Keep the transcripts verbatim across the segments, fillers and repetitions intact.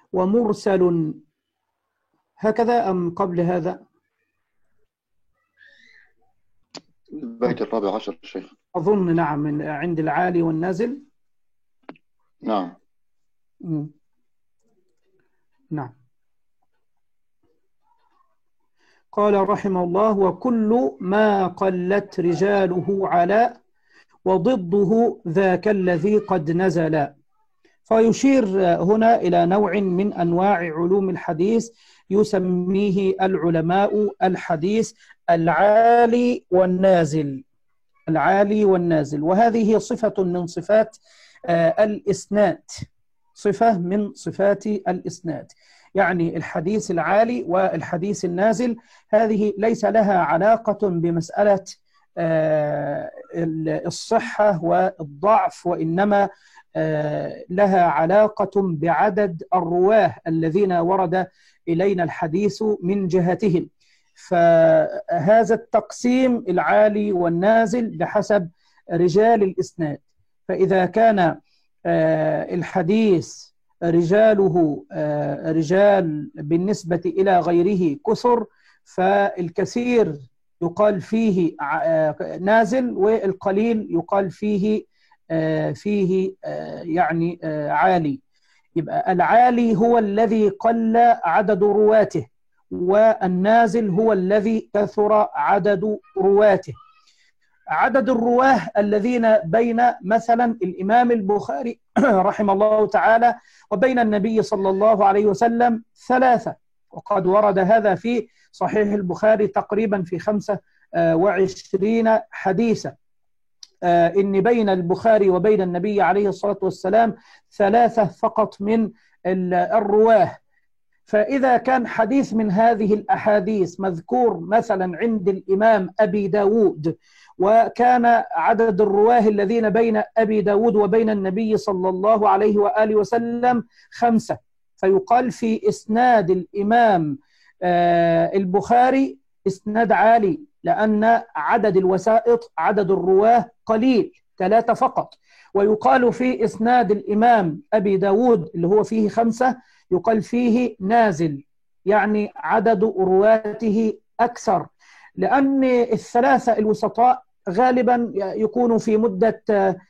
ومرسل. هكذا أم قبل هذا؟ البيت الرابع عشر شيخ أظن نعم، من عند العالي والنازل. نعم. مم. نعم. قال رحمه الله: وكل ما قلت رجاله على وضده ذاك الذي قد نزل. فيشير هنا إلى نوع من أنواع علوم الحديث يسميه العلماء الحديث العالي والنازل. العالي والنازل، وهذه صفة من صفات الإسناد، صفة من صفات الإسناد. يعني الحديث العالي والحديث النازل هذه ليس لها علاقة بمسألة الصحة والضعف، وإنما لها علاقة بعدد الرواه الذين ورد إلينا الحديث من جهتهم. فهذا التقسيم العالي والنازل بحسب رجال الإسناد. فإذا كان الحديث رجاله رجال بالنسبة إلى غيره كثر، فالكثير يقال فيه نازل، والقليل يقال فيه فيه يعني عالي. يبقى العالي هو الذي قل عدد رواته، والنازل هو الذي كثر عدد رواته. عدد الرواه الذين بين مثلا الإمام البخاري رحمه الله تعالى وبين النبي صلى الله عليه وسلم ثلاثة، وقد ورد هذا في صحيح البخاري تقريبا في خمسة وعشرين حديثا، إن بين البخاري وبين النبي عليه الصلاة والسلام ثلاثة فقط من الرواه. فإذا كان حديث من هذه الأحاديث مذكور مثلا عند الإمام أبي داود، وكان عدد الرواه الذين بين أبي داود وبين النبي صلى الله عليه وآله وسلم خمسة، فيقال في إسناد الإمام البخاري إسناد عالي، لأن عدد الوسائط عدد الرواه قليل، ثلاثة فقط. ويقال في إسناد الإمام أبي داود اللي هو فيه خمسة يقال فيه نازل، يعني عدد رواته أكثر، لأن الثلاثة الوسطاء غالبا يكونوا في مدة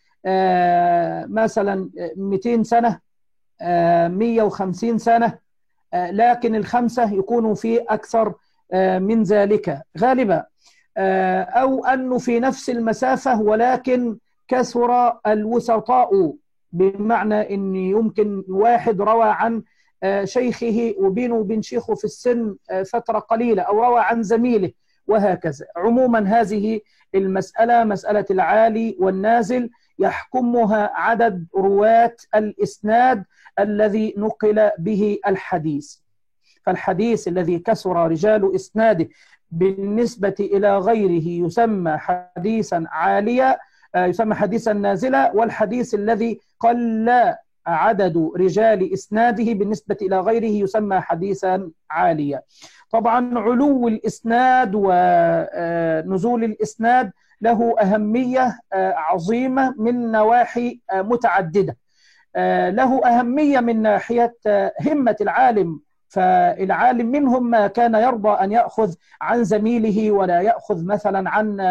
مثلا مئتين سنة مئة وخمسين سنة، لكن الخمسة يكونوا في أكثر من ذلك غالبا، أو أنه في نفس المسافة ولكن كثر الوسطاء، بمعنى أن يمكن واحد روى عن شيخه وبينه وبين شيخه في السن فترة قليلة، أو روى عن زميله، وهكذا. عموما هذه المسألة مسألة العالي والنازل يحكمها عدد رواة الإسناد الذي نقل به الحديث. فالحديث الذي كثر رجال إسناده بالنسبة إلى غيره يسمى حديثا عاليا، يسمى حديثا نازلا، والحديث الذي قل عدد رجال إسناده بالنسبة إلى غيره يسمى حديثا عاليا. طبعا علو الإسناد ونزول الإسناد له أهمية عظيمة من نواحي متعددة. له أهمية من ناحية همة العالم، فالعالم منهم ما كان يرضى أن يأخذ عن زميله ولا يأخذ مثلا عن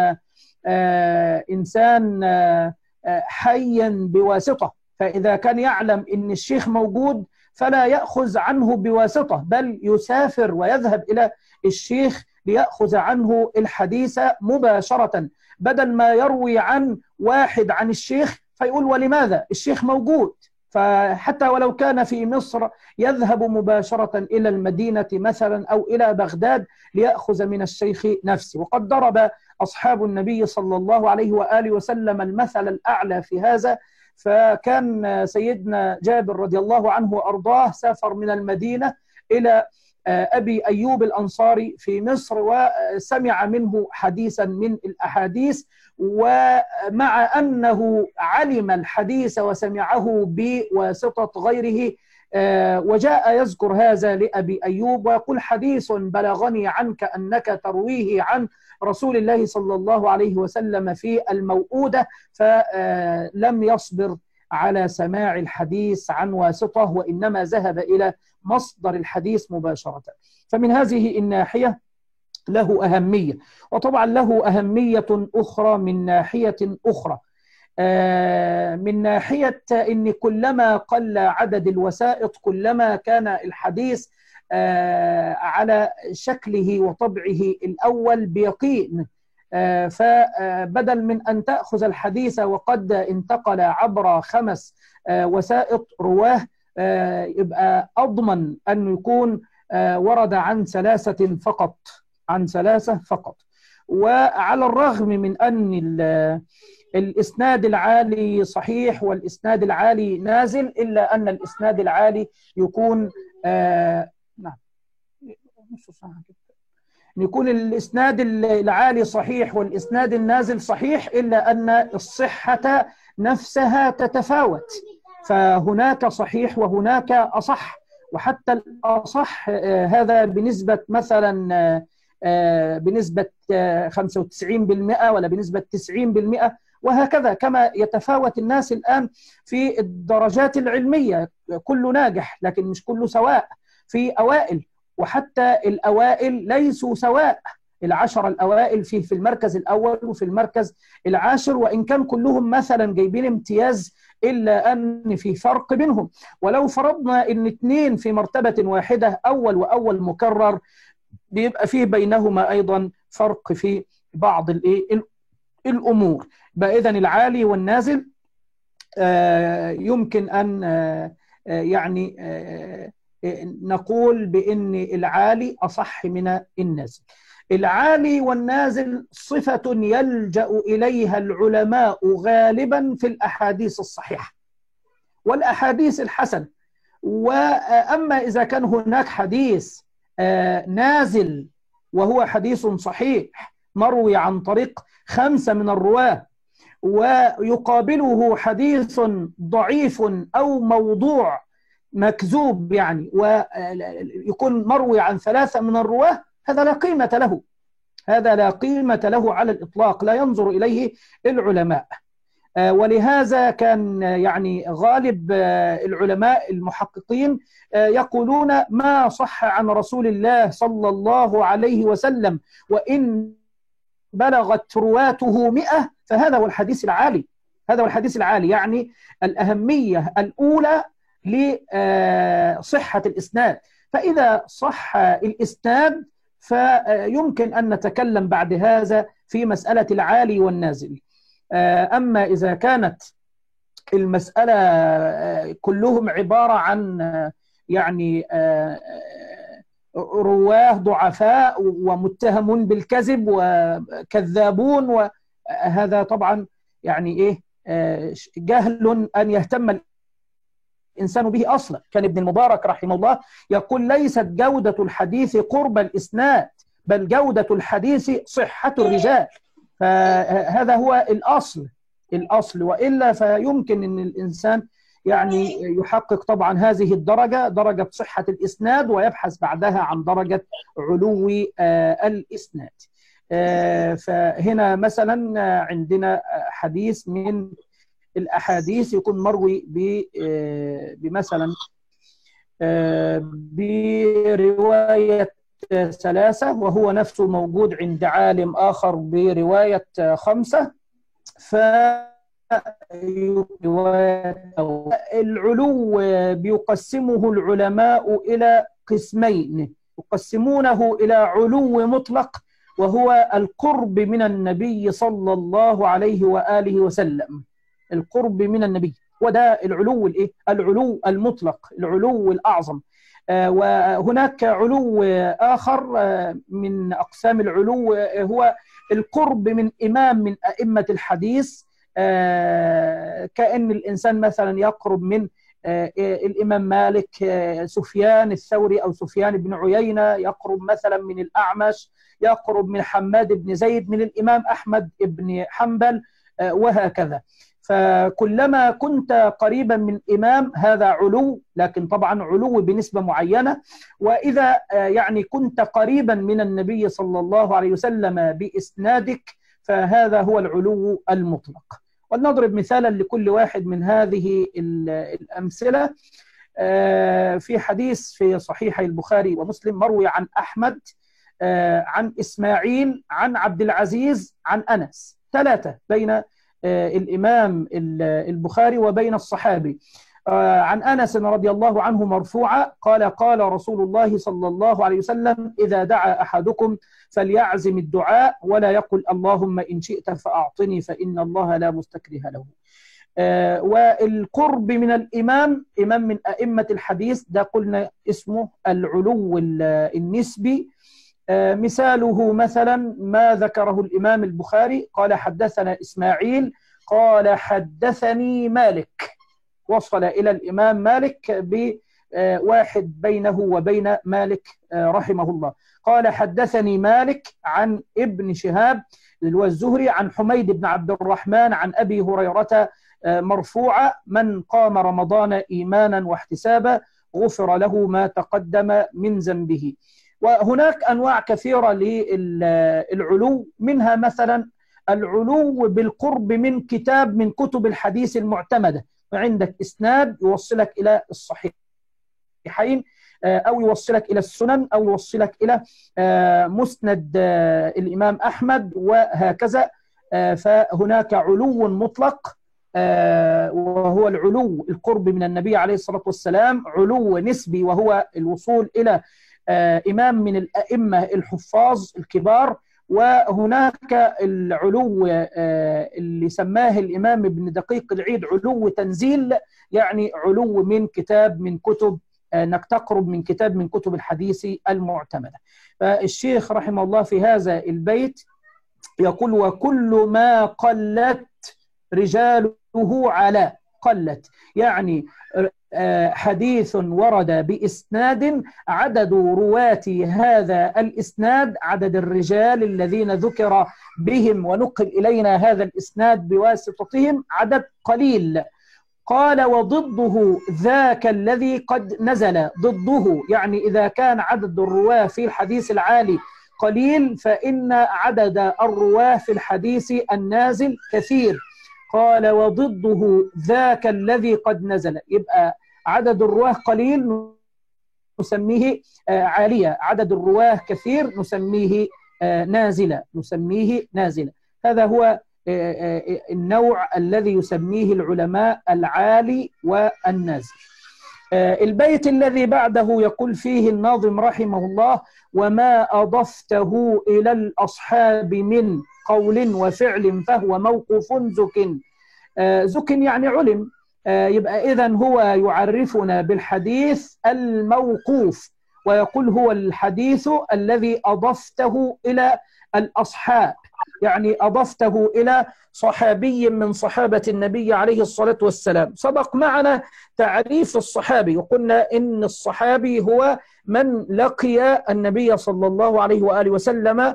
إنسان حيا بواسطة، فإذا كان يعلم أن الشيخ موجود فلا يأخذ عنه بواسطة، بل يسافر ويذهب إلى الشيخ ليأخذ عنه الحديث مباشرة، بدل ما يروي عن واحد عن الشيخ فيقول ولماذا الشيخ موجود. فحتى ولو كان في مصر يذهب مباشرة إلى المدينة مثلا أو إلى بغداد ليأخذ من الشيخ نفسه. وقد ضرب أصحاب النبي صلى الله عليه وآله وسلم المثل الأعلى في هذا. فكان سيدنا جابر رضي الله عنه وأرضاه سافر من المدينة إلى أبي أيوب الأنصاري في مصر، وسمع منه حديثا من الأحاديث، ومع أنه علم الحديث وسمعه بواسطة غيره، وجاء يذكر هذا لأبي أيوب ويقول: حديث بلغني عنك أنك ترويه عن رسول الله صلى الله عليه وسلم في الموؤودة، فلم يصبر على سماع الحديث عن واسطة، وإنما ذهب إلى مصدر الحديث مباشرة. فمن هذه الناحية له أهمية. وطبعا له أهمية أخرى من ناحية أخرى، من ناحية أن كلما قل عدد الوسائط كلما كان الحديث على شكله وطبعه الأول بيقين. فبدل من أن تأخذ الحديث وقد انتقل عبر خمس وسائط رواه، يبقى أضمن أن يكون ورد عن ثلاثة فقط، عن ثلاثة فقط. وعلى الرغم من أن الإسناد العالي صحيح والإسناد العالي نازل، إلا أن الإسناد العالي يكون آه نعم نص ساعة يكون الإسناد العالي صحيح والإسناد النازل صحيح، إلا أن الصحة نفسها تتفاوت، فهناك صحيح وهناك أصح، وحتى الأصح آه هذا بنسبة مثلا آه بنسبة آه خمسة وتسعين بالمئة ولا بنسبة تسعين بالمئة، وهكذا كما يتفاوت الناس الآن في الدرجات العلمية. كله ناجح لكن مش كله سواء، في أوائل، وحتى الأوائل ليسوا سواء. العشر الأوائل فيه في المركز الأول وفي المركز العاشر، وإن كان كلهم مثلا جايبين امتياز إلا أن في فرق بينهم. ولو فرضنا أن اثنين في مرتبة واحدة أول وأول مكرر، بيبقى فيه بينهما أيضا فرق في بعض الأمور. إذن العالي والنازل يمكن أن يعني نقول بأن العالي أصح من النازل. العالي والنازل صفة يلجأ إليها العلماء غالبا في الأحاديث الصحيحة والأحاديث الحسنة. وأما إذا كان هناك حديث نازل وهو حديث صحيح مروي عن طريق خمسة من الرواة، ويقابله حديث ضعيف أو موضوع مكذوب يعني، ويكون مروي عن ثلاثة من الرواة، هذا لا قيمة له، هذا لا قيمة له على الإطلاق، لا ينظر إليه العلماء. ولهذا كان يعني غالب العلماء المحققين يقولون ما صح عن رسول الله صلى الله عليه وسلم وإن بلغت رواته مئة فهذا هو الحديث العالي، هذا هو الحديث العالي. يعني الأهمية الأولى لصحة الإسناد، فإذا صح الإسناد فيمكن أن نتكلم بعد هذا في مسألة العالي والنازل. أما إذا كانت المسألة كلهم عبارة عن يعني رواه ضعفاء ومتهمون بالكذب وكذابون، وهذا طبعا يعني إيه جهل أن يهتم الإنسان به أصلا. كان ابن المبارك رحمه الله يقول ليست جودة الحديث قرب الإسناد، بل جودة الحديث صحة الرجال. فهذا هو الأصل الأصل وإلا فيمكن أن الإنسان يعني يحقق طبعا هذه الدرجة، درجة صحة الإسناد، ويبحث بعدها عن درجة علو الإسناد. فهنا مثلا عندنا حديث من الأحاديث يكون مروي بمثلا برواية ثلاثة وهو نفسه موجود عند عالم آخر برواية خمسة، فالعلو بيقسمه العلماء إلى قسمين، يقسمونه إلى علو مطلق وهو القرب من النبي صلى الله عليه وآله وسلم، القرب من النبي، وده العلو الايه العلو المطلق، العلو الأعظم. وهناك علو آخر من أقسام العلو هو القرب من إمام من أئمة الحديث، كأن الإنسان مثلا يقرب من الإمام مالك، سفيان الثوري أو سفيان بن عيينة، يقرب مثلا من الأعمش، يقرب من حماد بن زيد، من الإمام أحمد بن حنبل، وهكذا. فكلما كنت قريبا من إمام هذا علو، لكن طبعا علو بنسبة معينة. وإذا يعني كنت قريبا من النبي صلى الله عليه وسلم بإسنادك فهذا هو العلو المطلق. ولنضرب مثالا لكل واحد من هذه الأمثلة. في حديث في صحيح البخاري ومسلم مروي عن أحمد عن إسماعيل عن عبد العزيز عن أنس، ثلاثة بين الإمام البخاري وبين الصحابي. عن أنس رضي الله عنه مرفوعة قال قال رسول الله صلى الله عليه وسلم: إذا دعا أحدكم فليعزم الدعاء ولا يقل اللهم إن شئت فأعطني فإن الله لا مستكره له. والقرب من الإمام، إمام من أئمة الحديث، ده قلنا اسمه العلو النسبي. مثاله مثلا ما ذكره الإمام البخاري قال حدثنا إسماعيل قال حدثني مالك، وصل إلى الإمام مالك بواحد بينه وبين مالك رحمه الله. قال حدثني مالك عن ابن شهاب الزهري عن حميد بن عبد الرحمن عن أبي هريرة مرفوعة: من قام رمضان إيمانا واحتسابا غفر له ما تقدم من ذنبه. وهناك أنواع كثيرة للعلو، منها مثلا العلو بالقرب من كتاب من كتب الحديث المعتمدة، فعندك إسناد يوصلك إلى الصحيحين أو يوصلك إلى السنن أو يوصلك إلى مسند الإمام أحمد وهكذا. فهناك علو مطلق وهو العلو القرب من النبي عليه الصلاة والسلام، علو نسبي وهو الوصول إلى إمام من الأئمة الحفاظ الكبار، وهناك العلو اللي سماه الإمام ابن دقيق العيد علو تنزيل، يعني علو من كتاب من كتب أنك تقرب من كتاب من كتب الحديث المعتمدة. فالشيخ رحمه الله في هذا البيت يقول: وكل ما قلت رجاله على، قلت يعني حديث ورد بإسناد عدد رواة هذا الإسناد، عدد الرجال الذين ذكر بهم ونقل إلينا هذا الإسناد بواسطتهم عدد قليل. قال: وضده ذاك الذي قد نزل، ضده يعني إذا كان عدد الرواة في الحديث العالي قليل فإن عدد الرواة في الحديث النازل كثير. قال: وضده ذاك الذي قد نزل، يبقى عدد الرواه قليل نسميه عالية، عدد الرواه كثير نسميه نازلة، نسميه نازلة. هذا هو النوع الذي يسميه العلماء العالي والنازل. البيت الذي بعده يقول فيه الناظم رحمه الله: وما أضفته إلى الأصحاب من قول وفعل فهو موقوف زك. زك يعني علم، يبقى إذن هو يعرفنا بالحديث الموقوف ويقول هو الحديث الذي أضفته إلى الأصحاب، يعني أضفته إلى صحابي من صحابة النبي عليه الصلاة والسلام. سبق معنا تعريف الصحابي وقلنا إن الصحابي هو من لقي النبي صلى الله عليه وآله وسلم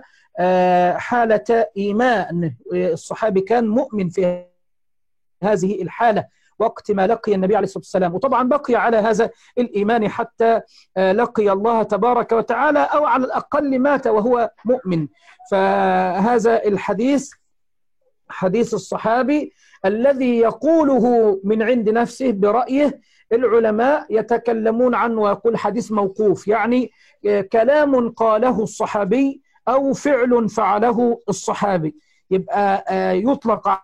حالة إيمان، الصحابي كان مؤمن في هذه الحالة وقت ما لقي النبي عليه الصلاة والسلام، وطبعا بقي على هذا الإيمان حتى لقي الله تبارك وتعالى، أو على الأقل مات وهو مؤمن. فهذا الحديث حديث الصحابي الذي يقوله من عند نفسه برأيه. العلماء يتكلمون عنه ويقول حديث موقوف، يعني كلام قاله الصحابي أو فعل فعله الصحابي، يبقى يطلق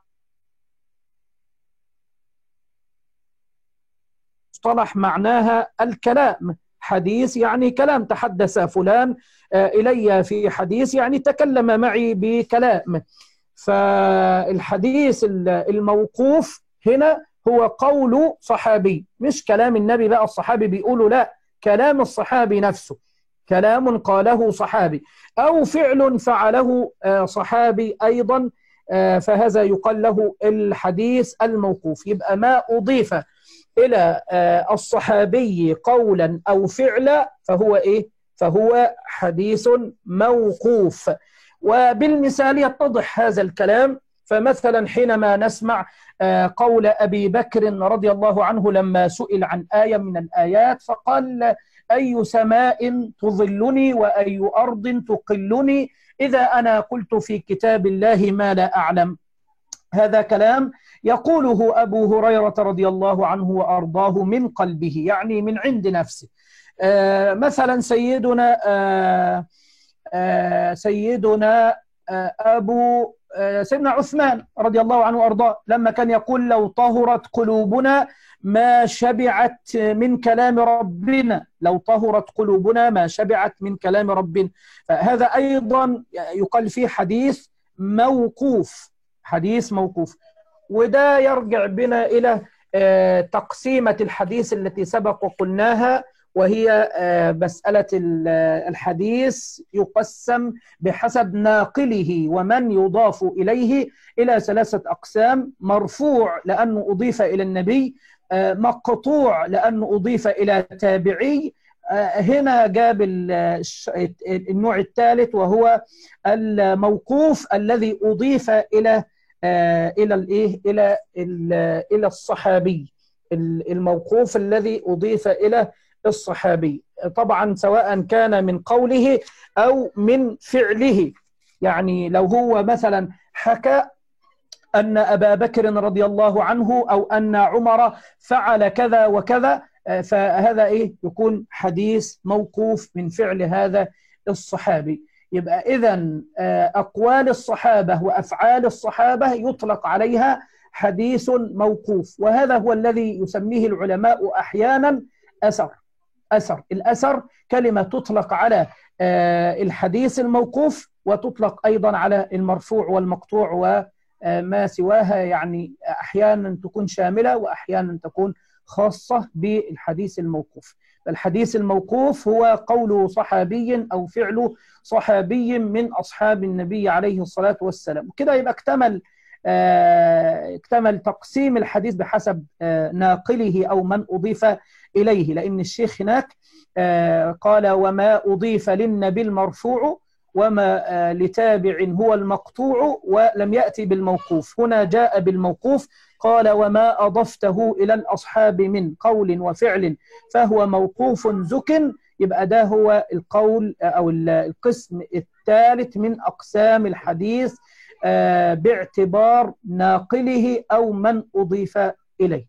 مصطلح معناها الكلام. حديث يعني كلام، تحدث فلان إلي في حديث يعني تكلم معي بكلام. فالحديث الموقوف هنا هو قول صحابي، مش كلام النبي بقى الصحابي بيقوله، لا، كلام الصحابي نفسه، كلام قاله صحابي أو فعل فعله صحابي أيضا، فهذا يقال له الحديث الموقوف. يبقى ما أضيف إلى الصحابي قولا أو فعلا فهو إيه؟ فهو حديث موقوف. وبالمثال يتضح هذا الكلام. فمثلا حينما نسمع قول أبي بكر رضي الله عنه لما سئل عن آية من الآيات فقال: أي سماء تظلني وأي أرض تقلني إذا أنا قلت في كتاب الله ما لا أعلم. هذا كلام يقوله أبو هريرة رضي الله عنه وأرضاه من قلبه، يعني من عند نفسه. آه مثلا سيدنا آه آه سيدنا آه أبو آه سيدنا عثمان رضي الله عنه وأرضاه لما كان يقول: لو طهرت قلوبنا ما شبعت من كلام ربنا، لو طهرت قلوبنا ما شبعت من كلام ربنا. فهذا أيضا يقال فيه حديث موقوف، حديث موقوف. وده يرجع بنا إلى تقسيمة الحديث التي سبق وقلناها، وهي مسألة الحديث يقسم بحسب ناقله ومن يضاف إليه إلى ثلاثة أقسام: مرفوع لأنه أضيف إلى النبي، مقطوع لأنه أضيف إلى تابعي. هنا جاب النوع الثالث وهو الموقوف الذي أضيف إلى إلى الإيه إلى إلى الصحابي، الموقوف الذي أضيف إلى الصحابي، طبعا سواء كان من قوله أو من فعله. يعني لو هو مثلا حكى أن أبا بكر رضي الله عنه أو أن عمر فعل كذا وكذا، فهذا إيه يكون حديث موقوف من فعل هذا الصحابي. يبقى إذن أقوال الصحابة وأفعال الصحابة يطلق عليها حديث موقوف، وهذا هو الذي يسميه العلماء أحيانا أثر. أثر الأثر كلمة تطلق على الحديث الموقوف، وتطلق أيضا على المرفوع والمقطوع وما سواها، يعني أحيانا تكون شاملة وأحيانا تكون خاصة بالحديث الموقوف. الحديث الموقوف هو قول صحابي أو فعل صحابي من أصحاب النبي عليه الصلاة والسلام. كده يبقى اكتمل اكتمل تقسيم الحديث بحسب ناقله أو من أضيف إليه، لأن الشيخ هناك قال: وما أضيف للنبي المرفوع وما لتابع هو المقطوع، ولم يأتي بالموقوف. هنا جاء بالموقوف، قال: وما أضفته إلى الأصحاب من قول وفعل فهو موقوف زك. يبقى ده هو القول أو القسم الثالث من أقسام الحديث باعتبار ناقله أو من أضيف إليه.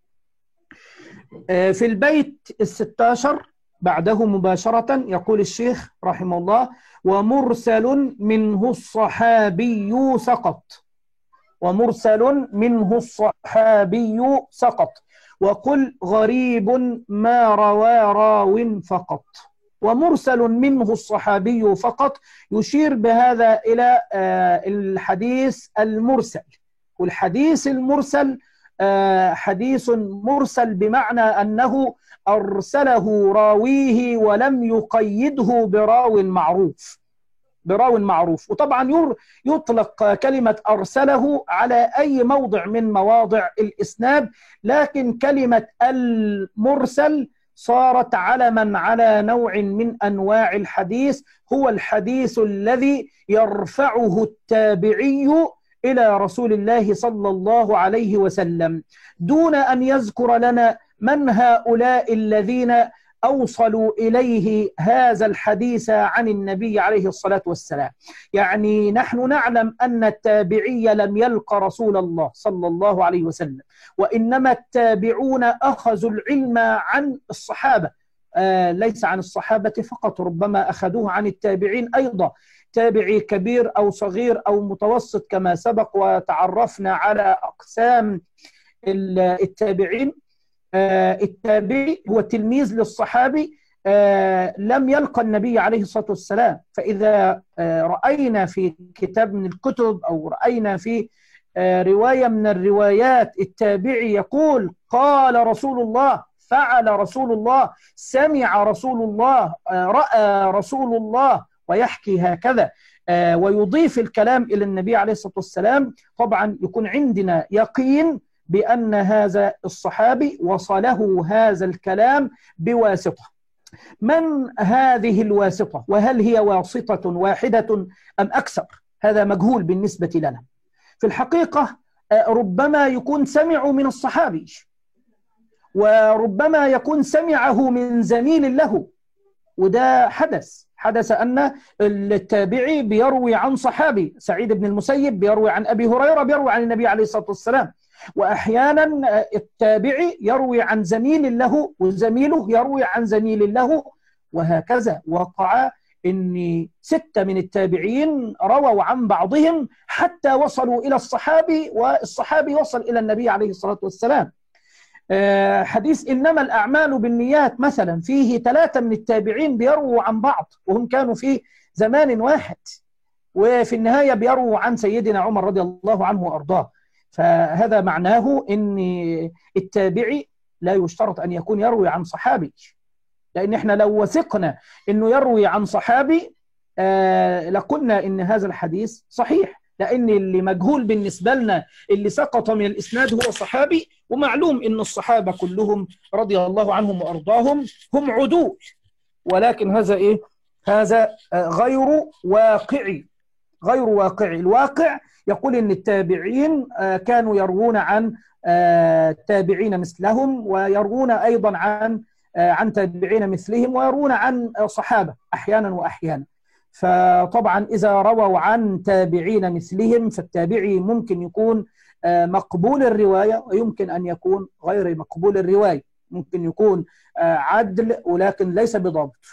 في البيت الستاشر بعده مباشرة يقول الشيخ رحمه الله: ومرسل منه الصحابي سقط، ومرسل منه الصحابي سقط، وقل غريب ما روى راو فقط. ومرسل منه الصحابي فقط يشير بهذا إلى الحديث المرسل. والحديث المرسل حديث مرسل بمعنى أنه أرسله راويه ولم يقيده براو معروف، براو معروف. وطبعا يطلق كلمة أرسله على أي موضع من مواضع الإسناد، لكن كلمة المرسل صارت علما على نوع من أنواع الحديث، هو الحديث الذي يرفعه التابعي إلى رسول الله صلى الله عليه وسلم، دون أن يذكر لنا من هؤلاء الذين أوصلوا إليه هذا الحديث عن النبي عليه الصلاة والسلام. يعني نحن نعلم أن التابعي لم يلقى رسول الله صلى الله عليه وسلم، وإنما التابعون أخذوا العلم عن الصحابة، آه ليس عن الصحابة فقط، ربما أخذوه عن التابعين أيضا، تابعي كبير أو صغير أو متوسط كما سبق وتعرفنا على أقسام التابعين. التابعي هو تلميذ للصحابي لم يلقى النبي عليه الصلاة والسلام. فإذا رأينا في كتاب من الكتب أو رأينا في رواية من الروايات التابعي يقول: قال رسول الله، فعل رسول الله، سمع رسول الله، رأى رسول الله، ويحكي هكذا ويضيف الكلام إلى النبي عليه الصلاة والسلام، طبعا يكون عندنا يقين بأن هذا الصحابي وصله هذا الكلام بواسطة. من هذه الواسطة؟ وهل هي واسطة واحدة أم أكثر؟ هذا مجهول بالنسبة لنا. في الحقيقة ربما يكون سمعوا من الصحابي، وربما يكون سمعه من زميل له، وده حدث حدث أن التابعي بيروي عن صحابي، سعيد بن المسيب بيروي عن أبي هريرة بيروي عن النبي عليه الصلاة والسلام، وأحيانا التابعي يروي عن زميل له وزميله يروي عن زميل له، وهكذا. وقع إن ستة من التابعين رووا عن بعضهم حتى وصلوا إلى الصحابي، والصحابي وصل إلى النبي عليه الصلاة والسلام. حديث إنما الأعمال بالنيات مثلا فيه ثلاثة من التابعين بيرووا عن بعض وهم كانوا في زمان واحد، وفي النهاية بيرووا عن سيدنا عمر رضي الله عنه وأرضاه. فهذا معناه إن التابعي لا يشترط أن يكون يروي عن صحابي، لأن إحنا لو وثقنا إنه يروي عن صحابي آه لقلنا إن هذا الحديث صحيح، لأن اللي مجهول بالنسبة لنا اللي سقط من الإسناد هو صحابي، ومعلوم إن الصحابة كلهم رضي الله عنهم وأرضاهم هم عدول، ولكن هذا إيه؟ هذا آه غير واقعي، غير واقعي. الواقع يقول إن التابعين آه كانوا يروون عن آه تابعين مثلهم، ويروون أيضا عن عن تابعين مثلهم، ويرون عن صحابة أحيانا وأحيانا. فطبعا إذا رووا عن تابعين مثلهم فالتابعي ممكن يكون مقبول الرواية، ويمكن أن يكون غير مقبول الرواية، ممكن يكون عدل ولكن ليس بضابط.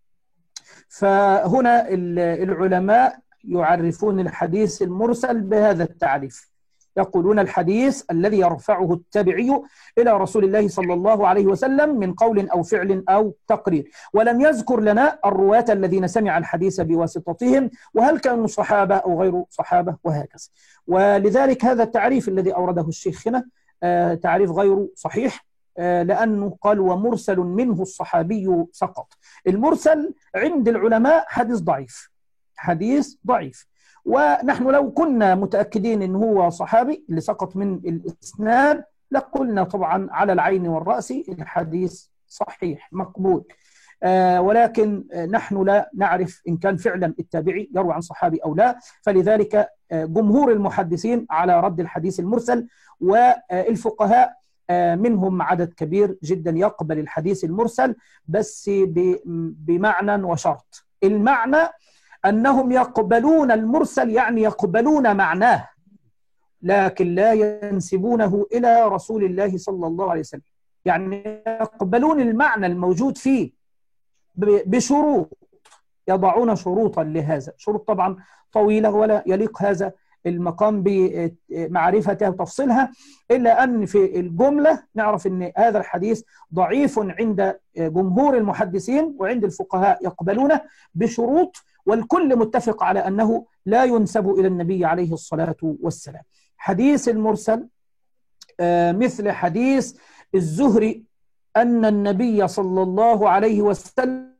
فهنا العلماء يعرفون الحديث المرسل بهذا التعريف، يقولون الحديث الذي يرفعه التابعي إلى رسول الله صلى الله عليه وسلم من قول أو فعل أو تقرير، ولم يذكر لنا الرواة الذين سمع الحديث بواسطتهم، وهل كانوا صحابة أو غير صحابة، وهكذا. ولذلك هذا التعريف الذي أورده الشيخ هنا تعريف غير صحيح، لأنه قال ومرسل منه الصحابي سقط. المرسل عند العلماء حديث ضعيف، حديث ضعيف. ونحن لو كنا متأكدين إن هو صحابي اللي سقط من الإسناد لقلنا طبعا على العين والرأس الحديث صحيح مقبول، آه ولكن نحن لا نعرف إن كان فعلا التابعي يروي عن صحابي أو لا. فلذلك آه جمهور المحدثين على رد الحديث المرسل، والفقهاء آه منهم عدد كبير جدا يقبل الحديث المرسل، بس بمعنى وشرط. المعنى أنهم يقبلون المرسل، يعني يقبلون معناه، لكن لا ينسبونه إلى رسول الله صلى الله عليه وسلم، يعني يقبلون المعنى الموجود فيه بشروط، يضعون شروطا لهذا، شروط طبعا طويلة ولا يليق هذا المقام بمعرفتها وتفصيلها، إلا أن في الجملة نعرف أن هذا الحديث ضعيف عند جمهور المحدثين، وعند الفقهاء يقبلونه بشروط، والكل متفق على أنه لا ينسب إلى النبي عليه الصلاة والسلام. حديث المرسل مثل حديث الزهري أن النبي صلى الله عليه وسلم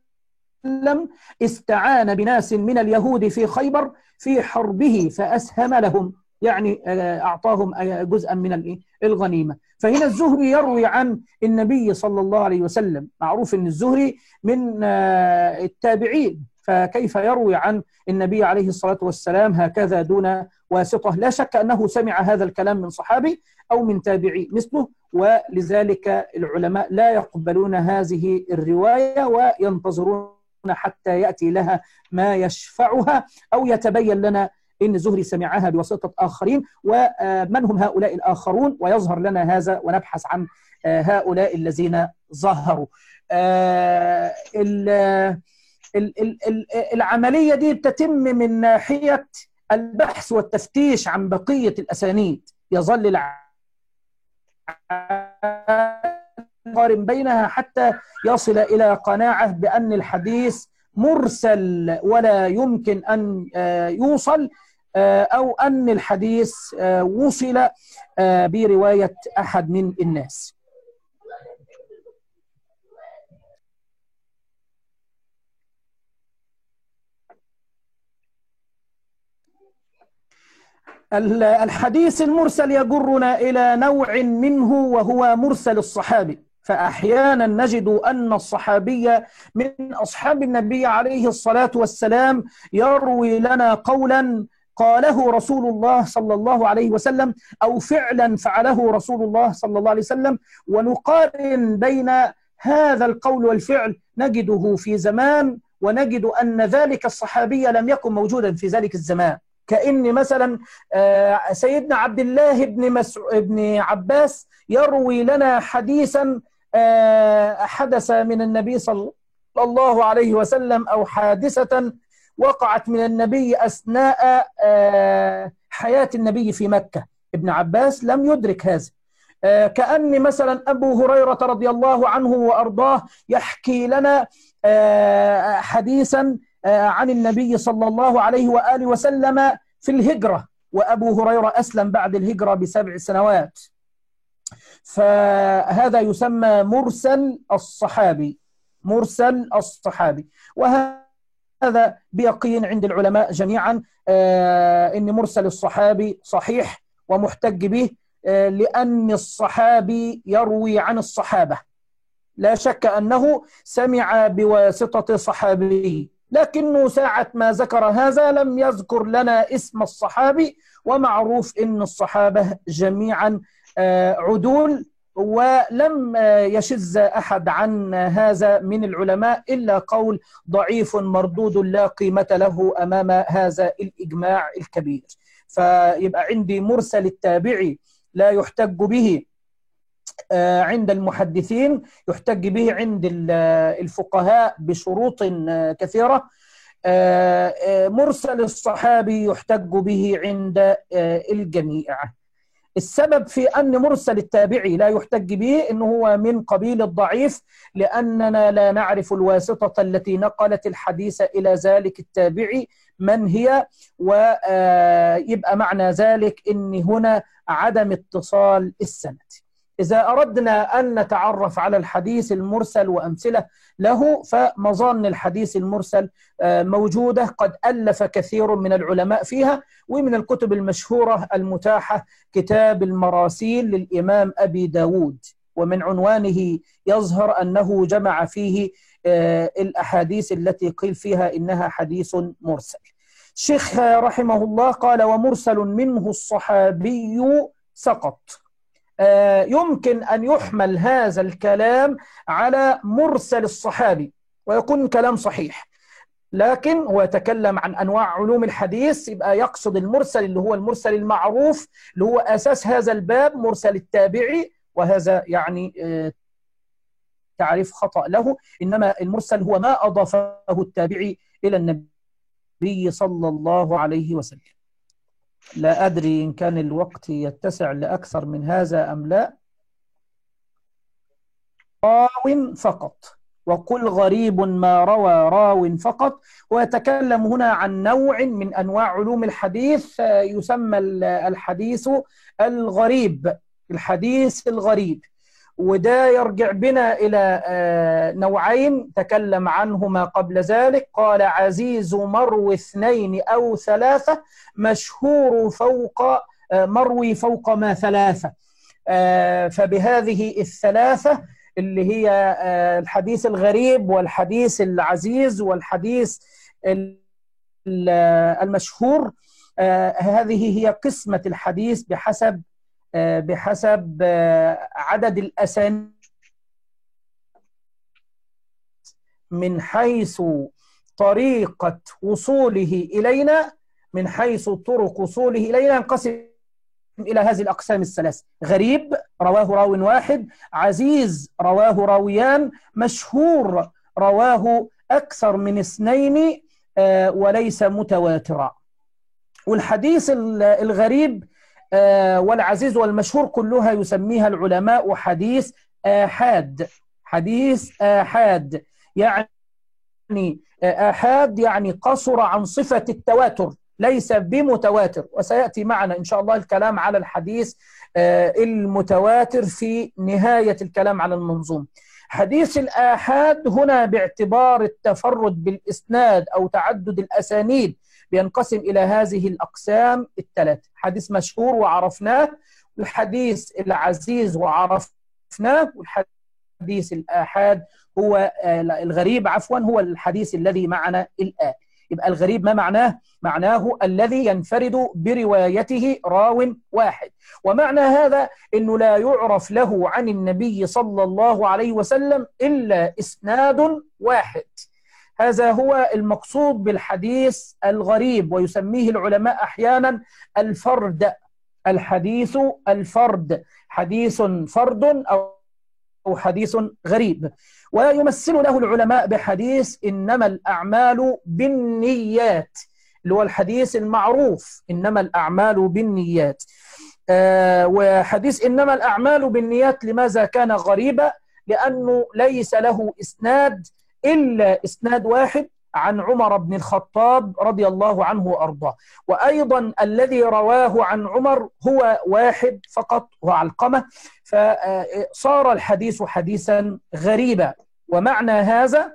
استعان بناس من اليهود في خيبر في حربه فأسهم لهم، يعني أعطاهم جزءا من الغنيمة. فهنا الزهري يروي عن النبي صلى الله عليه وسلم، معروف أن الزهري من التابعين، فكيف يروي عن النبي عليه الصلاة والسلام هكذا دون واسطة؟ لا شك أنه سمع هذا الكلام من صحابي أو من تابعي مثله، ولذلك العلماء لا يقبلون هذه الرواية وينتظرون حتى يأتي لها ما يشفعها، أو يتبين لنا إن الزهري سمعها بواسطة آخرين، ومن هم هؤلاء الآخرون، ويظهر لنا هذا ونبحث عن هؤلاء الذين ظهروا. العملية دي بتتم من ناحية البحث والتفتيش عن بقية الأسانيد، يظل القارن بينها حتى يصل إلى قناعة بأن الحديث مرسل ولا يمكن أن يوصل، أو أن الحديث وصل برواية أحد من الناس. الحديث المرسل يجرنا إلى نوع منه وهو مرسل الصحابي، فأحيانا نجد أن الصحابي من أصحاب النبي عليه الصلاة والسلام يروي لنا قولا قاله رسول الله صلى الله عليه وسلم، أو فعلا فعله رسول الله صلى الله عليه وسلم، ونقارن بين هذا القول والفعل نجده في زمان ونجد أن ذلك الصحابي لم يكن موجودا في ذلك الزمان. كأن مثلا سيدنا عبد الله بن, مسع... بن عباس يروي لنا حديثا حدث من النبي صلى الله عليه وسلم، أو حادثة وقعت من النبي أثناء حياة النبي في مكة. ابن عباس لم يدرك هذا. كأن مثلا أبو هريرة رضي الله عنه وأرضاه يحكي لنا حديثا عن النبي صلى الله عليه وآله وسلم في الهجرة، وأبو هريرة أسلم بعد الهجرة بسبع سنوات. فهذا يسمى مرسل الصحابي، مرسل الصحابي. وهذا بيقين عند العلماء جميعا أن مرسل الصحابي صحيح ومحتج به، لأن الصحابي يروي عن الصحابة، لا شك أنه سمع بواسطة صحابي، لكنه ساعة ما ذكر هذا لم يذكر لنا اسم الصحابي، ومعروف أن الصحابة جميعا عدول، ولم يشذ أحد عن هذا من العلماء إلا قول ضعيف مردود لا قيمة له أمام هذا الإجماع الكبير. فيبقى عندي مرسل التابعي لا يحتج به عند المحدثين، يحتج به عند الفقهاء بشروط كثيرة. مرسل الصحابي يحتج به عند الجميع. السبب في أن مرسل التابعي لا يحتج به إنه هو من قبيل الضعيف، لأننا لا نعرف الواسطة التي نقلت الحديث إلى ذلك التابعي من هي، ويبقى معنى ذلك إن هنا عدم اتصال السند. إذا أردنا أن نتعرف على الحديث المرسل وأمثلة له، فمظان الحديث المرسل موجودة، قد ألف كثير من العلماء فيها. ومن الكتب المشهورة المتاحة كتاب المراسيل للإمام أبي داود، ومن عنوانه يظهر أنه جمع فيه الأحاديث التي قيل فيها إنها حديث مرسل. الشيخ رحمه الله قال: ومرسل منه الصحابي سقط. يمكن أن يحمل هذا الكلام على مرسل الصحابي ويكون كلام صحيح، لكن هو يتكلم عن أنواع علوم الحديث، يبقى يقصد المرسل اللي هو المرسل المعروف اللي هو أساس هذا الباب، مرسل التابعي، وهذا يعني تعريف خطأ له. إنما المرسل هو ما أضافه التابعي إلى النبي صلى الله عليه وسلم. لا أدري إن كان الوقت يتسع لأكثر من هذا أم لا. راو فقط، وقل غريب ما روى راو فقط. ويتكلم هنا عن نوع من أنواع علوم الحديث يسمى الحديث الغريب، الحديث الغريب. وده يرجع بنا إلى نوعين تكلم عنهما قبل ذلك. قال: عزيز مروي اثنين أو ثلاثة، مشهور فوق مروي فوق ما ثلاثة. فبهذه الثلاثة اللي هي الحديث الغريب والحديث العزيز والحديث المشهور، هذه هي قسمة الحديث بحسب بحسب عدد الأسانيد من حيث طريقة وصوله إلينا، من حيث طرق وصوله إلينا ينقسم إلى هذه الأقسام الثلاث: غريب رواه راو واحد، عزيز رواه راويان، مشهور رواه أكثر من اثنين وليس متواترا. والحديث الغريب والعزيز والمشهور كلها يسميها العلماء حديث آحاد. حديث آحاد يعني آحاد يعني قصر عن صفة التواتر، ليس بمتواتر. وسيأتي معنا إن شاء الله الكلام على الحديث المتواتر في نهاية الكلام على المنظوم. حديث الآحاد هنا باعتبار التفرد بالإسناد أو تعدد الأسانيد بينقسم إلى هذه الأقسام الثلاث: حديث مشهور وعرفناه، والحديث العزيز وعرفناه، والحديث الآحاد هو الغريب عفوا هو الحديث الذي معنا الآن. يبقى الغريب ما معناه؟ معناه الذي ينفرد بروايته راو واحد. ومعنى هذا أنه لا يعرف له عن النبي صلى الله عليه وسلم إلا إسناد واحد. هذا هو المقصود بالحديث الغريب، ويسميه العلماء أحيانا الفرد. الحديث الفرد، حديث فرد أو أو حديث غريب. ويمثل له العلماء بحديث إنما الأعمال بالنيات، اللي هو الحديث المعروف إنما الأعمال بالنيات. آه وحديث إنما الأعمال بالنيات لماذا كان غريبا؟ لأنه ليس له إسناد إلا إسناد واحد عن عمر بن الخطاب رضي الله عنه وأرضاه، وأيضا الذي رواه عن عمر هو واحد فقط وعلقمة، فصار الحديث حديثا غريبا. ومعنى هذا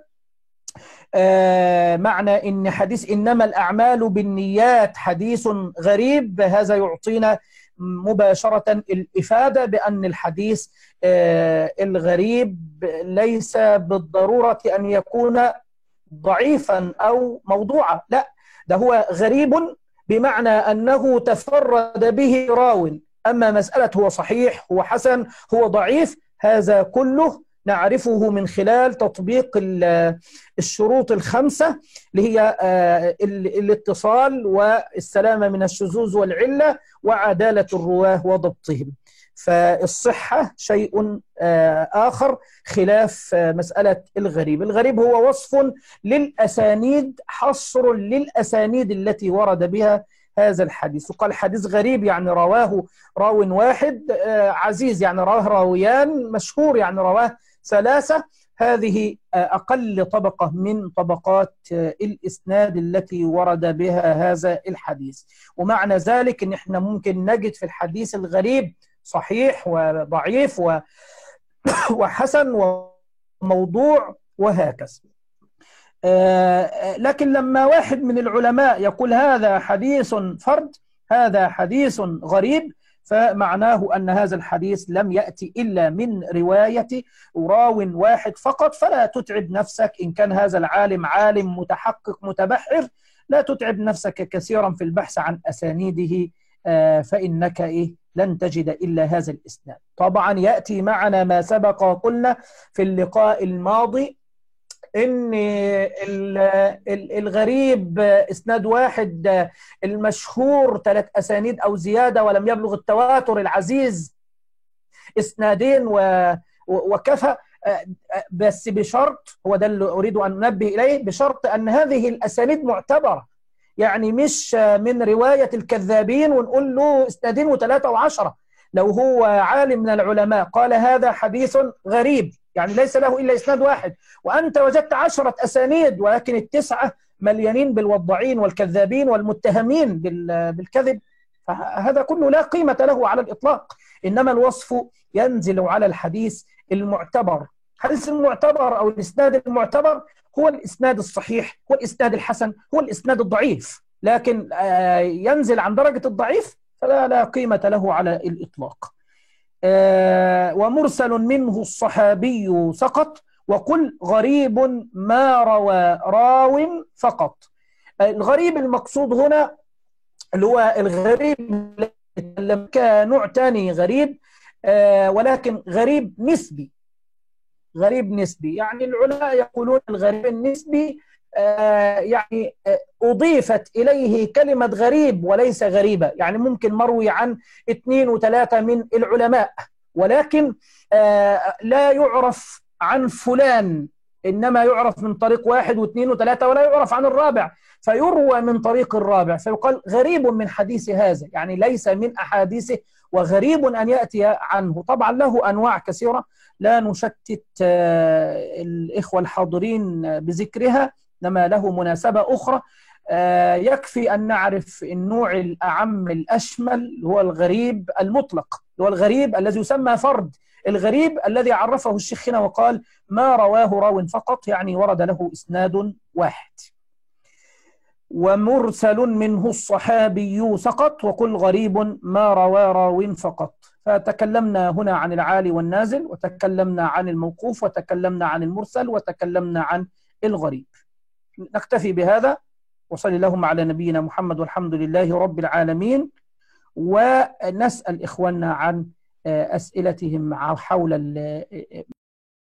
معنى إن حديث إنما الأعمال بالنيات حديث غريب، هذا يعطينا مباشرة الإفادة بأن الحديث الغريب ليس بالضرورة أن يكون ضعيفا أو موضوعا، لا، ده هو غريب بمعنى أنه تفرد به راو. أما مسألة هو صحيح هو حسن هو ضعيف، هذا كله نعرفه من خلال تطبيق الشروط الخمسة اللي هي الاتصال والسلامة من الشذوذ والعلة وعدالة الرواه وضبطهم. فالصحة شيء آخر خلاف مسألة الغريب. الغريب هو وصف للأسانيد، حصر للأسانيد التي ورد بها هذا الحديث. وقال حديث غريب يعني رواه راو واحد، عزيز يعني رواه راويان، مشهور يعني رواه ثلاثة. هذه أقل طبقة من طبقات الإسناد التي ورد بها هذا الحديث. ومعنى ذلك إن إحنا ممكن نجد في الحديث الغريب صحيح وضعيف وحسن وموضوع وهكذا. لكن لما واحد من العلماء يقول هذا حديث فرد، هذا حديث غريب، فمعناه أن هذا الحديث لم يأتي إلا من رواية راو واحد فقط. فلا تتعب نفسك إن كان هذا العالم عالم متحقق متبحر، لا تتعب نفسك كثيرا في البحث عن أسانيده، فإنك إيه لن تجد إلا هذا الإسناد. طبعا يأتي معنا ما سبق قلنا في اللقاء الماضي إن الغريب إسناد واحد، المشهور ثلاث أسانيد أو زيادة ولم يبلغ التواتر، العزيز إسنادين وكفى، بس بشرط، هو ده اللي أريد أن أنبه إليه، بشرط أن هذه الأسانيد معتبرة، يعني مش من رواية الكذابين ونقول له إسنادين وثلاثة وعشرة. لو هو عالم من العلماء قال هذا حديث غريب، يعني ليس له إلا إسناد واحد، وأنت وجدت عشرة أسانيد ولكن التسعة مليانين بالوضعين والكذابين والمتهمين بالكذب، فهذا كله لا قيمة له على الإطلاق. إنما الوصف ينزل على الحديث المعتبر. الحديث المعتبر أو الإسناد المعتبر هو الإسناد الصحيح، هو الإسناد الحسن، هو الإسناد الضعيف، لكن ينزل عن درجة الضعيف فلا لا قيمة له على الإطلاق. ومرسل منه الصحابي سقط، وقل غريب ما روى راو فقط. الغريب المقصود هنا اللي هو الغريب كنوع تاني غريب، ولكن غريب نسبي. غريب نسبي يعني العلماء يقولون الغريب النسبي يعني أضيفت إليه كلمة غريب وليس غريبة، يعني ممكن مروي عن اثنين وثلاثة من العلماء ولكن لا يعرف عن فلان، إنما يعرف من طريق واحد واثنين وثلاثة ولا يعرف عن الرابع، فيروى من طريق الرابع، فيقال غريب من حديث هذا، يعني ليس من أحاديثه، وغريب أن يأتي عنه. طبعا له أنواع كثيرة لا نشتت الإخوة الحاضرين بذكرها، لما له مناسبة أخرى. يكفي أن نعرف النوع الأعم الأشمل هو الغريب المطلق، هو الغريب الذي يسمى فرد، الغريب الذي عرفه الشيخ هنا وقال ما رواه راو فقط، يعني ورد له إسناد واحد. ومرسل منه الصحابي سقط، وقل غريب ما روى راو فقط. فتكلمنا هنا عن العالي والنازل، وتكلمنا عن الموقوف، وتكلمنا عن المرسل، وتكلمنا عن الغريب. نكتفي بهذا، وصلى اللهم على نبينا محمد والحمد لله رب العالمين. ونسأل إخواننا عن أسئلتهم حول